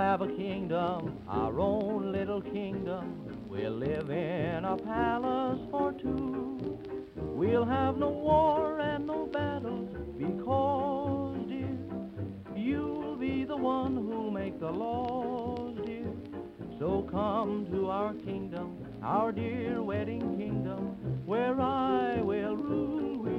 have a kingdom, our own little kingdom. We'll live in a palace for two. We'll have no war and no battles because, dear, you'll be the one who'll make the laws, dear. So come to our kingdom, our dear wedding kingdom, where I will rule